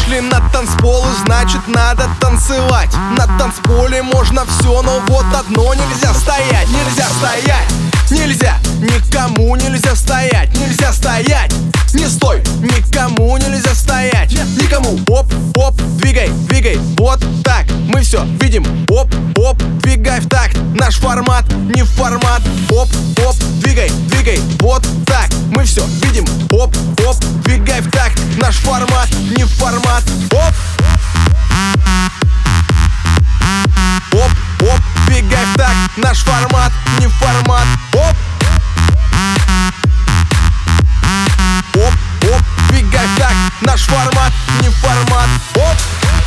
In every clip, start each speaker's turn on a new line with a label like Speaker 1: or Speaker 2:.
Speaker 1: Пришли на танцпол, и значит надо танцевать. На танцполе можно все, но вот одно нельзя стоять. Нельзя стоять, нельзя, никому нельзя стоять. Нельзя стоять, не стой, никому нельзя стоять. Никому, оп, оп, двигай, двигай, вот так. Мы все видим, оп, оп, двигай в такт. Наш формат не формат, оп, оп, двигай, двигай, вот так. Мы все видим, оп, оп, двигай в такт. Наш формат не формат, оп. Оп, оп, двигай в такт. Наш формат не формат, оп. Оп, оп, двигай в такт. Наш формат не формат, оп.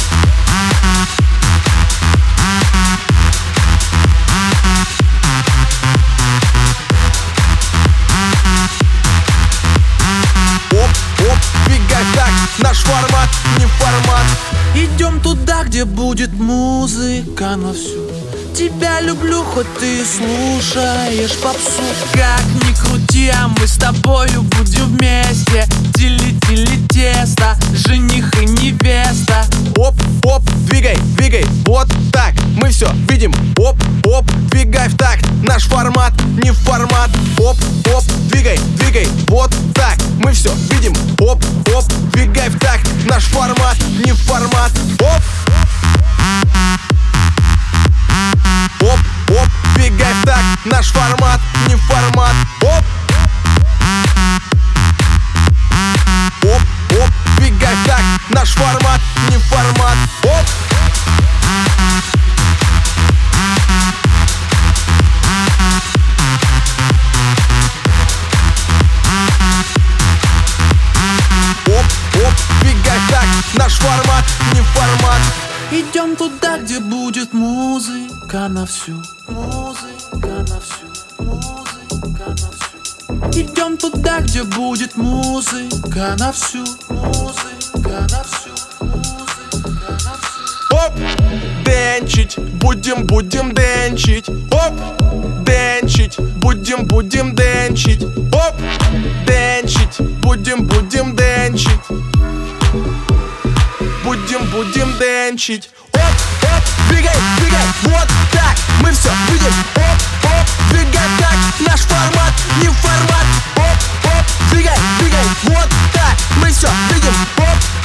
Speaker 1: Наш формат не формат.
Speaker 2: Идем туда, где будет музыка на всю. Тебя люблю, хоть ты слушаешь попсу. Как ни крути, а мы с тобою будем вместе. Тили-тили тесто, жених и невеста.
Speaker 1: Оп, оп, двигай, двигай, вот так. Мы все видим, оп, оп, двигай в такт. Наш формат не формат. Оп, оп, двигай, двигай, вот так. Мы все видим, оп, оп, двигай в такт. Наш формат не формат. Оп. Оп, оп, двигай в такт. Наш формат не формат. Оп. Оп, оп, двигай в такт. Наш формат не формат. Оп. Оп, оп, двигай в такт. Наш формат не формат.
Speaker 2: Идем туда, где будет музыка на всю. Музыка на всю, музыка на всю. Идем туда, где будет музыка на всю. Музыка на всю, музыка на всю.
Speaker 1: Оп, денчить, будем денчить. Оп, денчить, будем денчить. Оп, денчить, будем денчить. Будем денчить. Оп, оп, двигай, двигай, вот так. Мы все видим, оп, оп, двигай так. Наш формат не формат. Оп, оп, двигай, двигай, вот так. Мы все видим, оп,